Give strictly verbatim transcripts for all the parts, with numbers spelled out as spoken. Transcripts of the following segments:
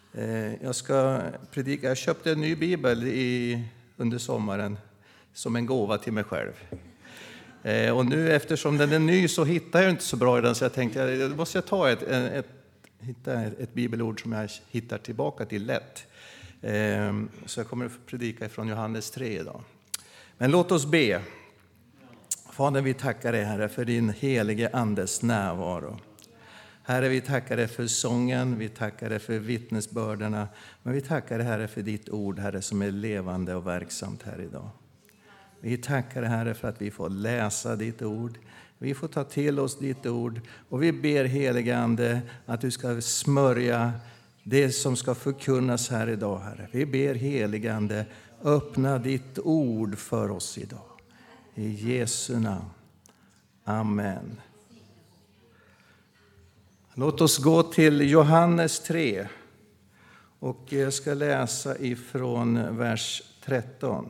Jag ska predika. Jag köpte en ny bibel i, under sommaren som en gåva till mig själv. Och nu eftersom den är ny så hittar jag inte så bra i den, så jag tänkte då måste jag ta ett, ett, hitta ett bibelord som jag hittar tillbaka till lätt. Så jag kommer att predika från Johannes tre idag. Men låt oss be. Fader, vi tackar dig, Herre, för din helige andes närvaro. Herre, vi tackar dig för sången, vi tackar dig för vittnesbörderna, men vi tackar dig, Herre, för ditt ord, Herre, som är levande och verksamt här idag. Vi tackar dig, Herre, för att vi får läsa ditt ord, vi får ta till oss ditt ord, och vi ber, helige ande, att du ska smörja det som ska förkunnas här idag, Herre. Vi ber, helige ande, öppna ditt ord för oss idag. I Jesu namn. Amen. Låt oss gå till Johannes tre. Och jag ska läsa ifrån vers tretton.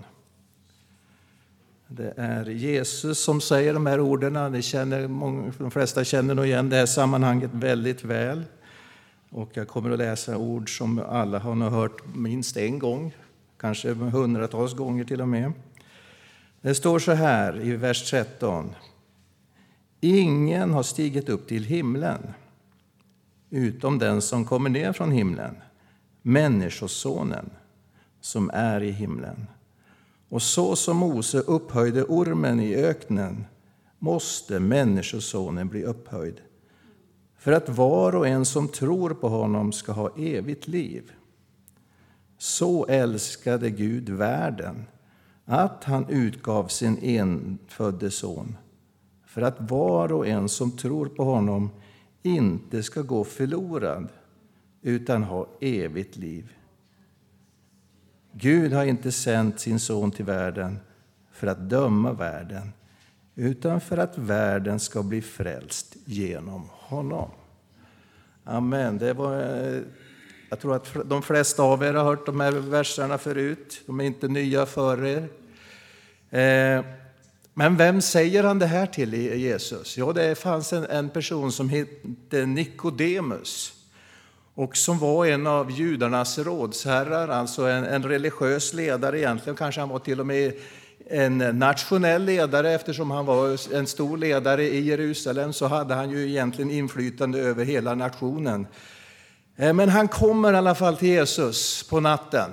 Det är Jesus som säger de här orden. Ni känner, många, de flesta känner nog igen det här sammanhanget väldigt väl. Och jag kommer att läsa ord som alla har nog hört minst en gång. Kanske hundratals gånger till och med. Det står så här i vers tretton. Ingen har stigit upp till himlen utom den som kommer ner från himlen, människosonen som är i himlen. Och så som Mose upphöjde ormen i öknen måste människosonen bli upphöjd, för att var och en som tror på honom ska ha evigt liv. Så älskade Gud världen att han utgav sin enfödde son, för att var och en som tror på honom inte ska gå förlorad utan ha evigt liv. Gud har inte sänt sin son till världen för att döma världen, utan för att världen ska bli frälst genom honom. Amen. Det var, jag tror att de flesta av er har hört de här verserna förut. De är inte nya för er. Men vem säger han det här till, Jesus? Ja, det fanns en, en person som hette Nikodemus. Och som var en av judarnas rådsherrar, alltså en, en religiös ledare egentligen. Kanske han var till och med en nationell ledare, eftersom han var en stor ledare i Jerusalem. Så hade han ju egentligen inflytande över hela nationen. Men han kommer i alla fall till Jesus på natten.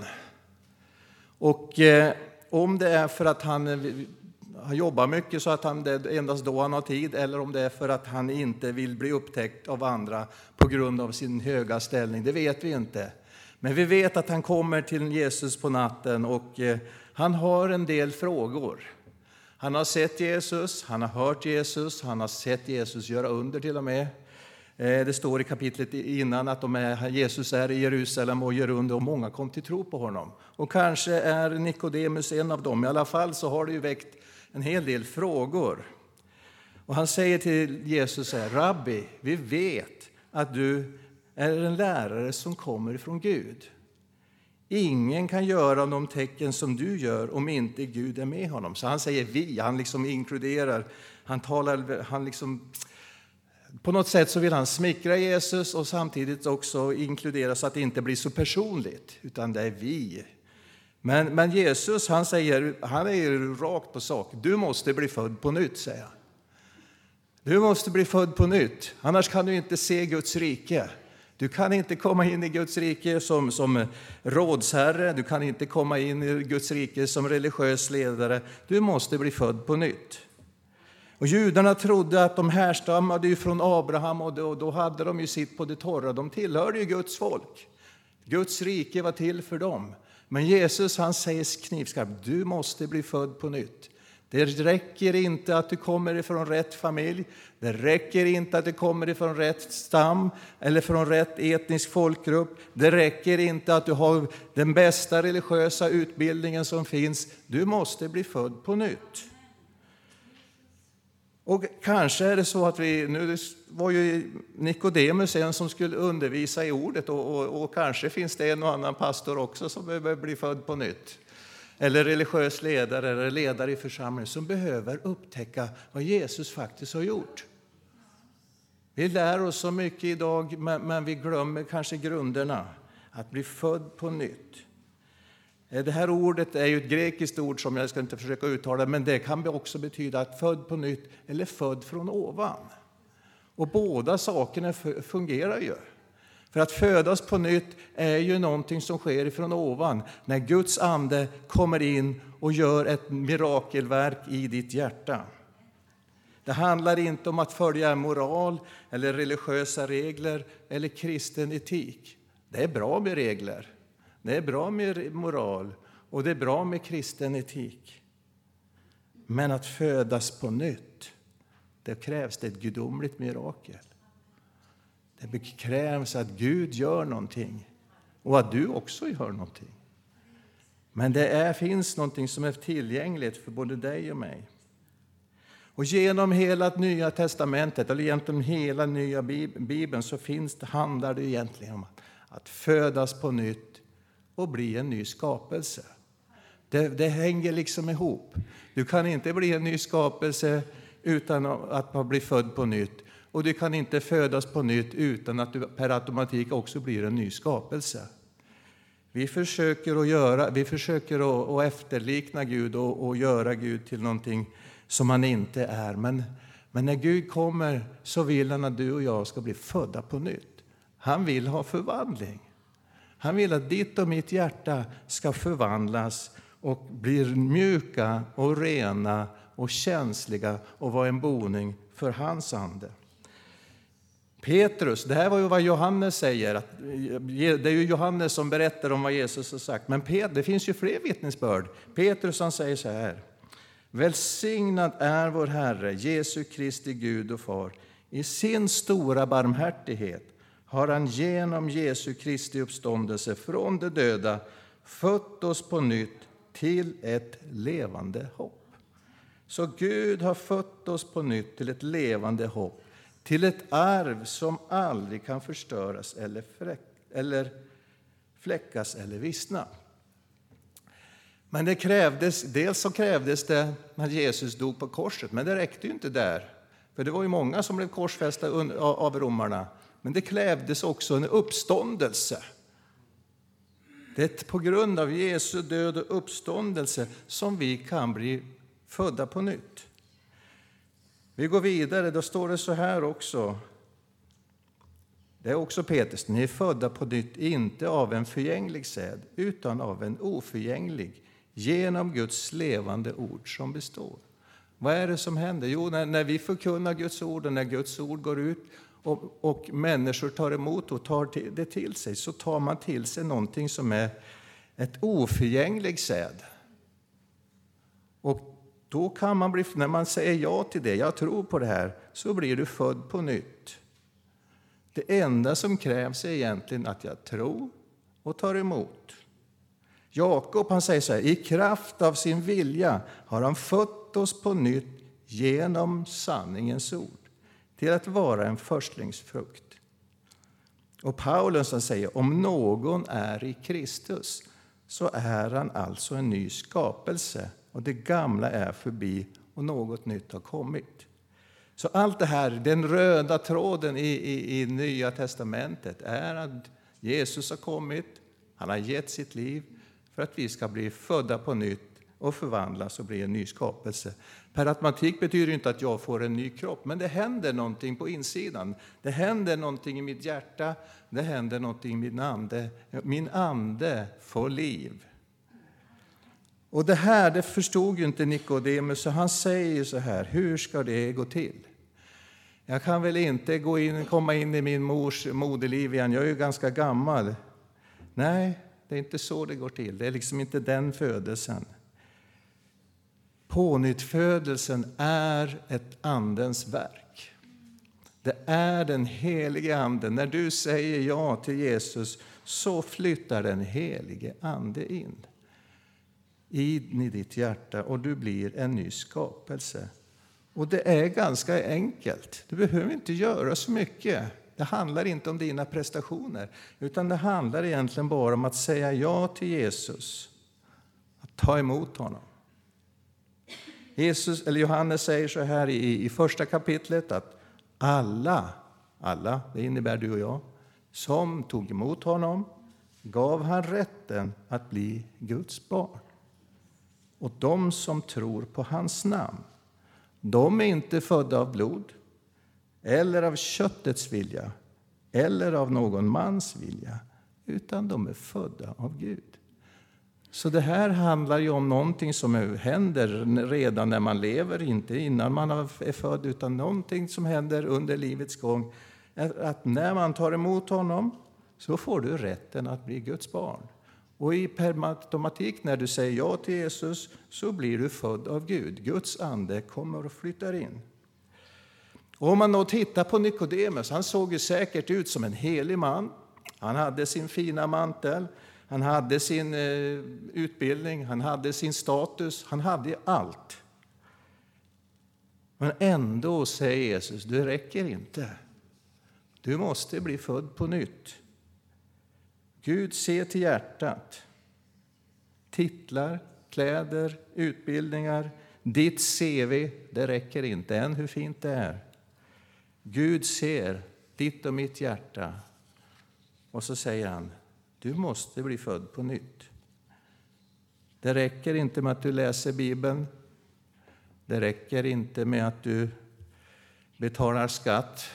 Och eh, om det är för att han... Han jobbar mycket så att han, det är endast då han har tid, eller om det är för att han inte vill bli upptäckt av andra på grund av sin höga ställning, det vet vi inte. Men vi vet att han kommer till Jesus på natten och eh, han har en del frågor. Han har sett Jesus, han har hört Jesus, han har sett Jesus göra under till och med. Eh, det står i kapitlet innan att de är, Jesus är i Jerusalem och gör under, och många kom till tro på honom. Och kanske är Nikodemus en av dem. I alla fall så har det ju väckt en hel del frågor. Och han säger till Jesus här: Rabbi, vi vet att du är en lärare som kommer från Gud. Ingen kan göra de tecken som du gör om inte Gud är med honom. Så han säger vi, han liksom inkluderar, han talar, han liksom, på något sätt så vill han smickra Jesus och samtidigt också inkludera så att det inte blir så personligt, utan det är vi. Men, men Jesus, han säger, han är rakt på sak. Du måste bli född på nytt, säger han. Du måste bli född på nytt. Annars kan du inte se Guds rike. Du kan inte komma in i Guds rike som, som rådsherre. Du kan inte komma in i Guds rike som religiös ledare. Du måste bli född på nytt. Och judarna trodde att de härstammade ju från Abraham, och då, då hade de ju sitt på det torra. De tillhörde ju Guds folk. Guds rike var till för dem. Men Jesus, han säger knivskarpt: du måste bli född på nytt. Det räcker inte att du kommer ifrån rätt familj. Det räcker inte att du kommer ifrån rätt stam eller från rätt etnisk folkgrupp. Det räcker inte att du har den bästa religiösa utbildningen som finns. Du måste bli född på nytt. Och kanske är det så att vi, nu var ju Nikodemus en som skulle undervisa i ordet, och, och, och kanske finns det en och annan pastor också som behöver bli född på nytt. Eller religiös ledare eller ledare i församlingen som behöver upptäcka vad Jesus faktiskt har gjort. Vi lär oss så mycket idag, men, men vi glömmer kanske grunderna. att bli född på nytt. Det här ordet är ju ett grekiskt ord som jag ska inte försöka uttala, men det kan också betyda att född på nytt eller född från ovan. Och båda sakerna fungerar ju. För att födas på nytt är ju någonting som sker ifrån ovan. När Guds ande kommer in och gör ett mirakelverk i ditt hjärta. Det handlar inte om att följa moral eller religiösa regler eller kristen etik. Det är bra med regler. Det är bra med moral och det är bra med kristen etik. Men att födas på nytt, det krävs det ett gudomligt mirakel. Det krävs att Gud gör någonting och att du också gör någonting. Men det är, finns någonting som är tillgängligt för både dig och mig. Och genom hela Nya testamentet, eller egentligen hela Nya Bibeln, så finns det, handlar det egentligen om att, att födas på nytt och bli en ny skapelse. Det, det hänger liksom ihop. Du kan inte bli en ny skapelse utan att man blir född på nytt. Och du kan inte födas på nytt utan att du per automatik också blir en ny skapelse. Vi försöker att, göra, vi försöker att, att efterlikna Gud och, och göra Gud till någonting som han inte är. Men, men när Gud kommer så vill han att du och jag ska bli födda på nytt. Han vill ha förvandling. Han vill att ditt och mitt hjärta ska förvandlas och bli mjuka och rena och känsliga och vara en boning för hans ande. Petrus, det här var ju vad Johannes säger. Att det är ju Johannes som berättar om vad Jesus har sagt. Men Pet, det finns ju fler vittnesbörd. Petrus han säger så här. Välsignad är vår Herre, Jesu Kristi Gud och Far. I sin stora barmhärtighet har han genom Jesu Kristi uppståndelse från de döda fött oss på nytt till ett levande hopp. Så Gud har fött oss på nytt till ett levande hopp. Till ett arv som aldrig kan förstöras eller, fräck, eller fläckas eller vissna. Men det krävdes, dels så krävdes det när Jesus dog på korset, men det räckte ju inte där. För det var ju många som blev korsfästa av romarna. Men det krävdes också en uppståndelse. Det är på grund av Jesu död och uppståndelse som vi kan bli födda på nytt. Vi går vidare, då står det så här också. Det är också Petrus, ni är födda på nytt, inte av en förgänglig säd, utan av en oförgänglig, genom Guds levande ord som består. Vad är det som händer? Jo, när, när vi förkunnar Guds ord och när Guds ord går ut och, och människor tar emot och tar det till sig, så tar man till sig någonting som är ett oförgänglig säd. Och då kan man bli, när man säger ja till det, jag tror på det här, så blir du född på nytt. Det enda som krävs är egentligen att jag tror och tar emot. Jakob han säger så här, i kraft av sin vilja har han fött oss på nytt genom sanningens ord till att vara en förstlingsfrukt. Och Paulus han säger, om någon är i Kristus så är han alltså en ny skapelse. Och det gamla är förbi och något nytt har kommit. Så allt det här, den röda tråden i, i, i Nya testamentet är att Jesus har kommit. Han har gett sitt liv för att vi ska bli födda på nytt och förvandlas och bli en ny skapelse. Per automatik betyder inte att jag får en ny kropp, men det händer någonting på insidan. Det händer någonting i mitt hjärta, det händer någonting i min ande. Min ande får liv. Och det här, det förstod ju inte Nikodemus, så han säger så här, hur ska det gå till? Jag kan väl inte gå in, komma in i min mors moderliv igen, jag är ju ganska gammal. Nej, det är inte så det går till, det är liksom inte den födelsen. Pånyttfödelsen är ett andens verk. Det är den helige anden. När du säger ja till Jesus så flyttar den helige ande in i ditt hjärta och du blir en ny skapelse. Och det är ganska enkelt. Du behöver inte göra så mycket. Det handlar inte om dina prestationer, utan det handlar egentligen bara om att säga ja till Jesus. Att ta emot honom. Jesus, eller Johannes säger så här i, i första kapitlet att alla, alla, det innebär du och jag, som tog emot honom gav han rätten att bli Guds barn. Och de som tror på hans namn, de är inte födda av blod, eller av köttets vilja, eller av någon mans vilja, utan de är födda av Gud. Så det här handlar ju om någonting som händer redan när man lever, inte innan man är född, utan någonting som händer under livets gång. Att när man tar emot honom så får du rätten att bli Guds barn. Och i per automatik när du säger ja till Jesus så blir du född av Gud. Guds ande kommer och flyttar in. Och om man då tittar på Nikodemus, han såg ju säkert ut som en helig man. Han hade sin fina mantel, han hade sin eh, utbildning, han hade sin status, han hade allt. Men ändå säger Jesus, det räcker inte. Du måste bli född på nytt. Gud ser till hjärtat. Titlar, kläder, utbildningar, ditt C V, det räcker inte än hur fint det är. Gud ser ditt och mitt hjärta. Och så säger han, du måste bli född på nytt. Det räcker inte med att du läser Bibeln. Det räcker inte med att du betalar skatt.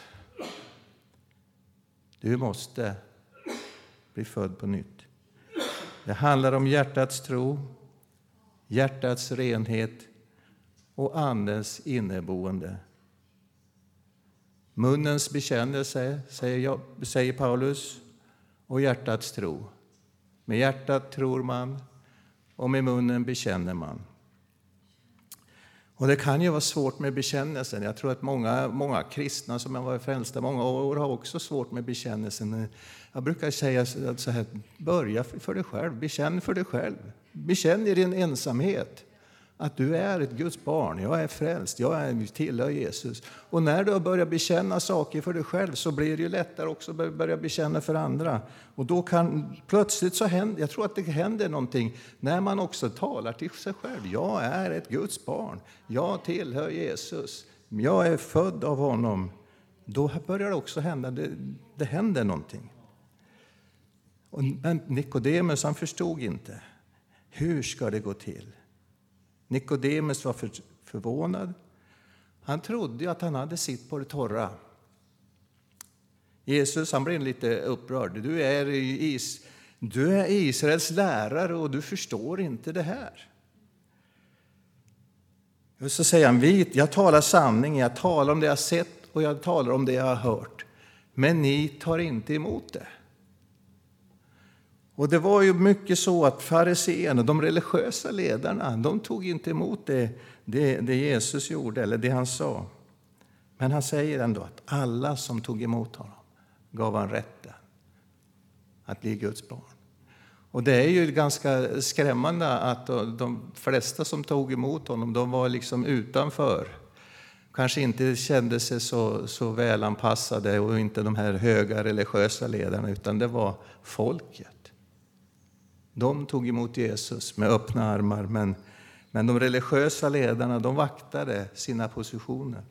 Du måste bli född på nytt. Det handlar om hjärtats tro, hjärtats renhet och andens inneboende. Munnens bekännelse, säger, jag, säger Paulus, och hjärtats tro. Med hjärtat tror man och med munnen bekänner man. Och det kan ju vara svårt med bekännelsen. Jag tror att många, många kristna som har varit frälsta många år har också svårt med bekännelsen. Jag brukar säga så här, börja för dig själv, bekänn för dig själv. Bekänn i din ensamhet att du är ett Guds barn, jag är frälst, jag är tillhör Jesus. Och när du börjar bekänna saker för dig själv så blir det ju lättare också att börja bekänna för andra. Och då kan plötsligt så händer, jag tror att det händer någonting när man också talar till sig själv. Jag är ett Guds barn, jag tillhör Jesus, jag är född av honom. Då börjar det också hända, det, det händer någonting. Och, men Nikodemus, han förstod inte. Hur ska det gå till? Nikodemus var för, förvånad. Han trodde att han hade sitt på det torra. Jesus, han blev lite upprörd. Du är, is, du är Israels lärare och du förstår inte det här. Och så säger han, vi, jag talar sanning, jag talar om det jag har sett och jag talar om det jag har hört. Men ni tar inte emot det. Och det var ju mycket så att fariséerna, de religiösa ledarna, de tog inte emot det, det, det Jesus gjorde eller det han sa. Men han säger ändå att alla som tog emot honom gav han rätten att bli Guds barn. Och det är ju ganska skrämmande att de flesta som tog emot honom, de var liksom utanför. Kanske inte kände sig så, så välanpassade och inte de här höga religiösa ledarna, utan det var folket. De tog emot Jesus med öppna armar, men, men de religiösa ledarna, de vaktade sina positioner.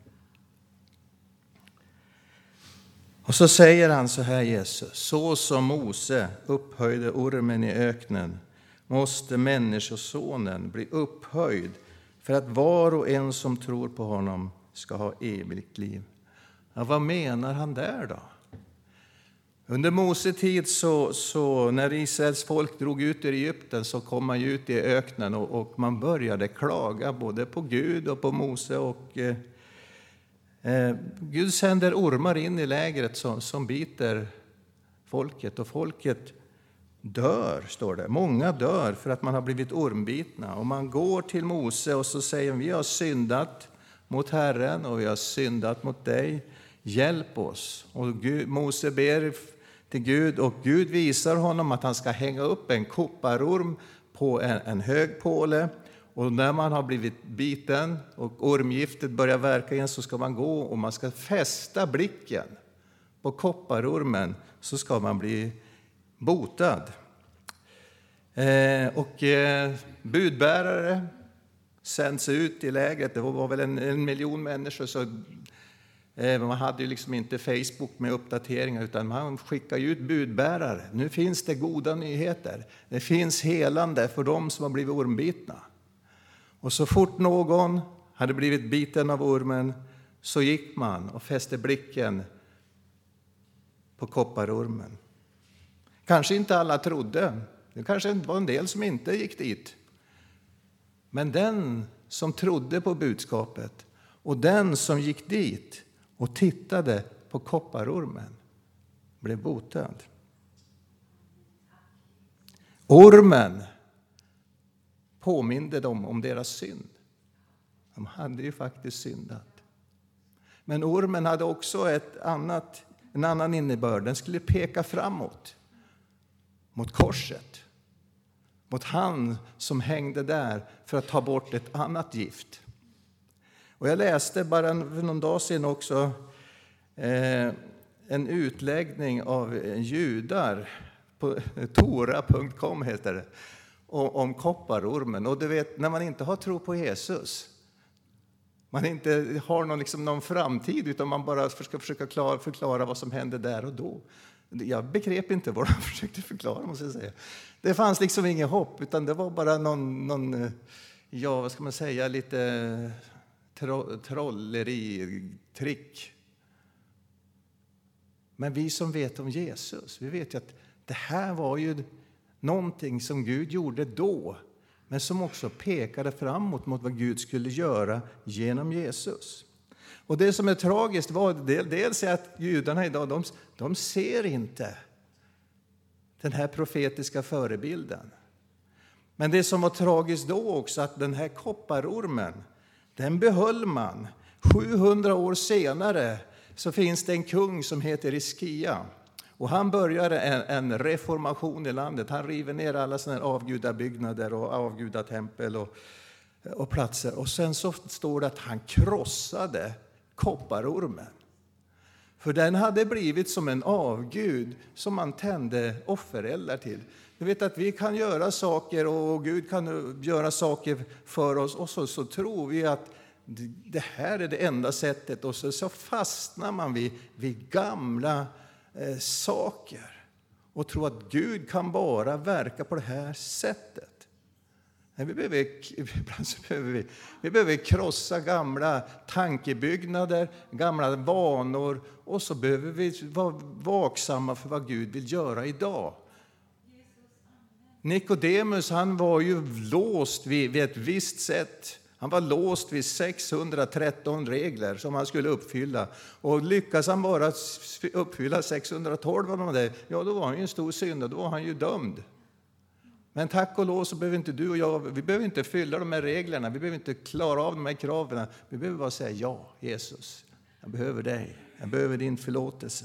Och så säger han så här, Jesus, så som Mose upphöjde ormen i öknen måste människosonen bli upphöjd för att var och en som tror på honom ska ha evigt liv. Ja, vad menar han där då? Under Mose tid så, så när Israels folk drog ut ur Egypten så kom man ut i öknen och, och man började klaga både på Gud och på Mose. Och, eh, eh, Gud sänder ormar in i lägret som, som biter folket och folket dör, står det. Många dör för att man har blivit ormbitna. Och man går till Mose och så säger vi har syndat mot Herren och vi har syndat mot dig. Hjälp oss. Och Gud, Mose ber till Gud och Gud visar honom att han ska hänga upp en kopparorm på en, en hög påle. Och när man har blivit biten och ormgiftet börjar verka igen så ska man gå och man ska fästa blicken på kopparormen så ska man bli botad. Eh, och eh, budbärare sänds ut i lägret. Det var väl en, en miljon människor så Man hade ju liksom inte Facebook med uppdateringar, utan man skickade ut budbärare. Nu finns det goda nyheter. Det finns helande för dem som har blivit ormbitna. Och så fort någon hade blivit biten av ormen så gick man och fäste blicken på kopparormen. Kanske inte alla trodde. Det kanske var en del som inte gick dit. Men den som trodde på budskapet och den som gick dit och tittade på kopparormen blev botad. Ormen påminde dem om deras synd. De hade ju faktiskt syndat. Men ormen hade också ett annat, en annan innebörd. Den skulle peka framåt. Mot korset. Mot han som hängde där för att ta bort ett annat gift. Och jag läste bara en, någon dag sedan också eh, en utläggning av judar på tora punkt com heter det, om, om kopparormen. Och du vet, när man inte har tro på Jesus, man inte har någon, liksom, någon framtid, utan man bara ska försöka klara, förklara vad som hände där och då. Jag begrep inte vad de försökte förklara, måste jag säga. Det fanns liksom inget hopp, utan det var bara någon, någon ja, vad ska man säga, lite tro, trolleri, trick. Men vi som vet om Jesus, vi vet ju att det här var ju någonting som Gud gjorde då, men som också pekade framåt mot vad Gud skulle göra genom Jesus. Och det som är tragiskt var dels är att judarna idag, de, de ser inte den här profetiska förebilden. Men det som var tragiskt då också, att den här kopparormen, den behöll man. sjuhundra år senare så finns det en kung som heter Hiskia. Och han började en, en reformation i landet. Han river ner alla sådana avgudabyggnader och avgudatempel och, och platser. Och sen så står det att han krossade kopparormen. För den hade blivit som en avgud som man tände offereldar till. Du vet att vi kan göra saker och Gud kan göra saker för oss. Och så, så tror vi att det här är det enda sättet. Och så, så fastnar man vid, vid gamla eh, saker. Och tror att Gud kan bara verka på det här sättet. Nej, vi, behöver, ibland så behöver vi, vi behöver krossa gamla tankebyggnader, gamla vanor. Och så behöver vi vara vaksamma för vad Gud vill göra idag. Nikodemus, han var ju låst vid, vid ett visst sätt. Han var låst vid sexhundratretton regler som han skulle uppfylla. Och lyckas han bara uppfylla sexhundratolv av det, ja, då var han ju en stor syndare, då var han ju dömd. Men tack och lov så behöver inte du och jag, vi behöver inte fylla de här reglerna, vi behöver inte klara av de här kraven. Vi behöver bara säga ja, Jesus, jag behöver dig, jag behöver din förlåtelse.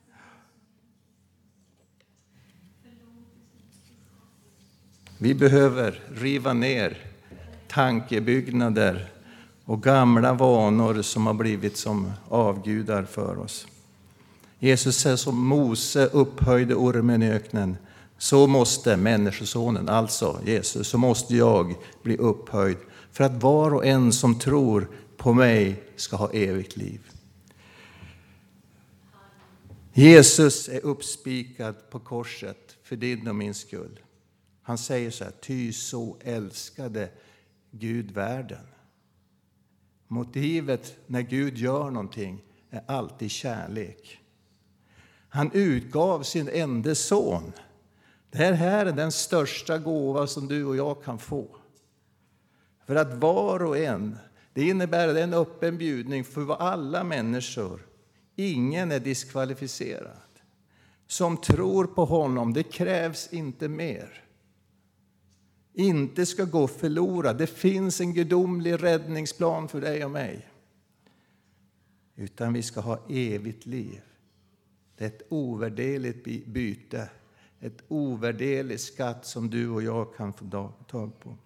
Vi behöver riva ner tankebyggnader och gamla vanor som har blivit som avgudar för oss. Jesus säger som Mose upphöjde ormen i öknen, så måste människosonen, alltså Jesus, så måste jag bli upphöjd för att var och en som tror på mig ska ha evigt liv. Jesus är uppspikad på korset för din och min skull. Han säger så här, ty så älskade Gud världen. Motivet när Gud gör någonting är alltid kärlek. Han utgav sin enda son. Det här är den största gåva som du och jag kan få. För att var och en, det innebär en öppen bjudning för alla människor. Ingen är diskvalificerad. Som tror på honom, det krävs inte mer. Inte ska gå förlorad. Det finns en gudomlig räddningsplan för dig och mig. Utan vi ska ha evigt liv. Det är ett ovärderligt byte. Ett ovärderligt skatt som du och jag kan få tag på.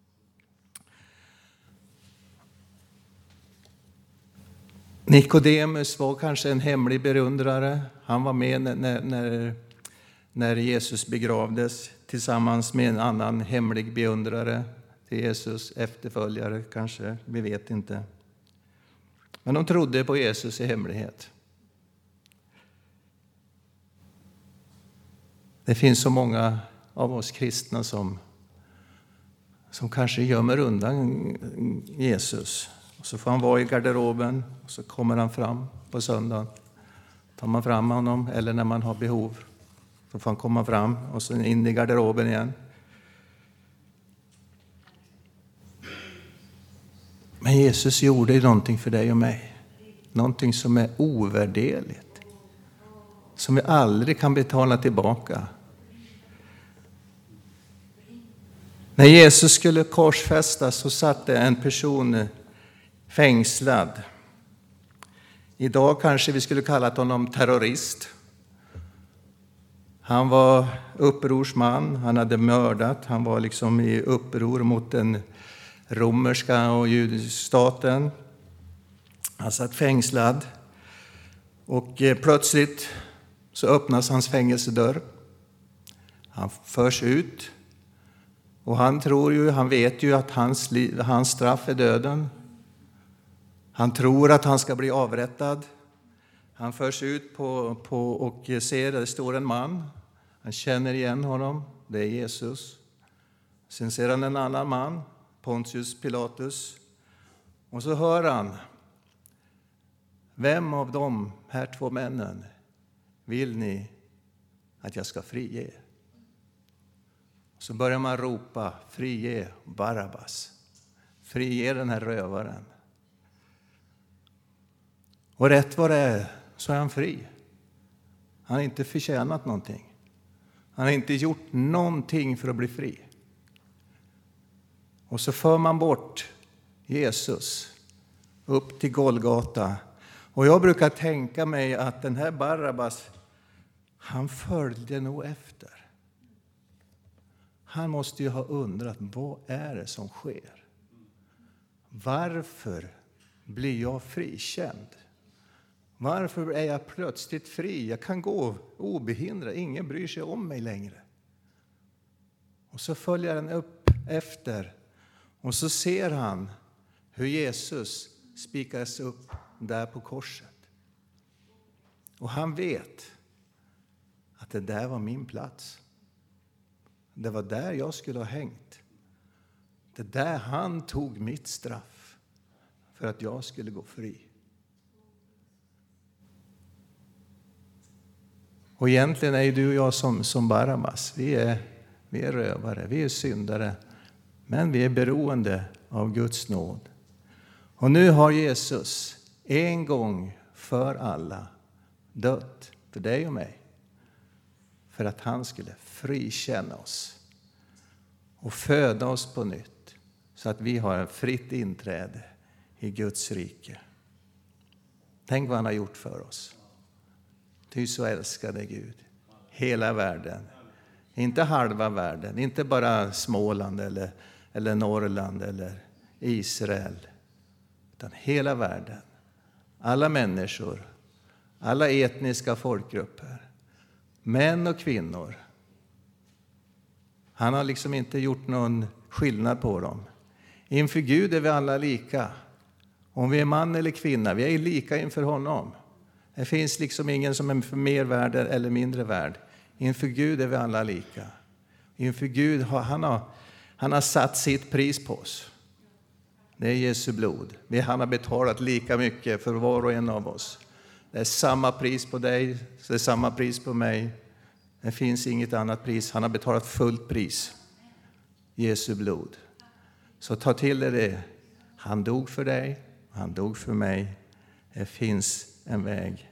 Nikodemus var kanske en hemlig beundrare. Han var med när, när, när Jesus begravdes tillsammans med en annan hemlig beundrare till Jesus, efterföljare kanske, vi vet inte. Men de trodde på Jesus i hemlighet. Det finns så många av oss kristna som, som kanske gömmer undan Jesus. Och så får han vara i garderoben och så kommer han fram på söndagen. Tar man fram honom eller när man har behov så får han komma fram och så in i garderoben igen. Men Jesus gjorde ju någonting för dig och mig. Någonting som är ovärderligt. Som vi aldrig kan betala tillbaka. När Jesus skulle korsfästas så satt det en person fängslad. Idag kanske vi skulle kalla honom terrorist. Han var upprorsman, han hade mördat, han var liksom i uppror mot den romerska och judiska staten. Han satt fängslad och plötsligt så öppnas hans fängelsedörr. Han förs ut och han tror ju, han vet ju att hans, liv, hans straff är döden. Han tror att han ska bli avrättad. Han förs ut på, på och ser det står en man. Han känner igen honom, det är Jesus. Sen ser han en annan man, Pontius Pilatus. Och så hör han, vem av de här två männen vill ni att jag ska frige? Så börjar man ropa, frige Barabbas. Frige den här rövaren. Och rätt vad det är så är han fri. Han har inte förtjänat någonting. Han har inte gjort någonting för att bli fri. Och så för man bort Jesus upp till Golgata. Och jag brukar tänka mig att den här Barabbas, han följde nog efter. Han måste ju ha undrat, vad är det som sker? Varför blir jag frikänd? Varför är jag plötsligt fri? Jag kan gå obehindrad, ingen bryr sig om mig längre. Och så följer han upp efter. Och så ser han hur Jesus spikas upp där på korset. Och han vet att det där var min plats. Det var där jag skulle ha hängt. Det där han tog mitt straff för att jag skulle gå fri. Och egentligen är du och jag som, som Barabbas. Vi är, vi är rövare, vi är syndare. Men vi är beroende av Guds nåd. Och nu har Jesus en gång för alla dött för dig och mig. För att han skulle frikänna oss. Och föda oss på nytt. Så att vi har ett fritt inträde i Guds rike. Tänk vad han har gjort för oss. Ty så älskade Gud hela världen. Inte halva världen, inte bara Småland eller, eller Norrland eller Israel. Utan hela världen. Alla människor, alla etniska folkgrupper. Män och kvinnor. Han har liksom inte gjort någon skillnad på dem. Inför Gud är vi alla lika. Om vi är man eller kvinna, vi är lika inför honom. Det finns liksom ingen som är mer värd eller mindre värd. Inför Gud är vi alla lika. Inför Gud har han, har, han har satt sitt pris på oss. Det är Jesu blod. Han har betalat lika mycket för var och en av oss. Det är samma pris på dig, det är samma pris på mig. Det finns inget annat pris. Han har betalat fullt pris. Jesu blod. Så ta till dig det. Han dog för dig, han dog för mig. Det finns en väg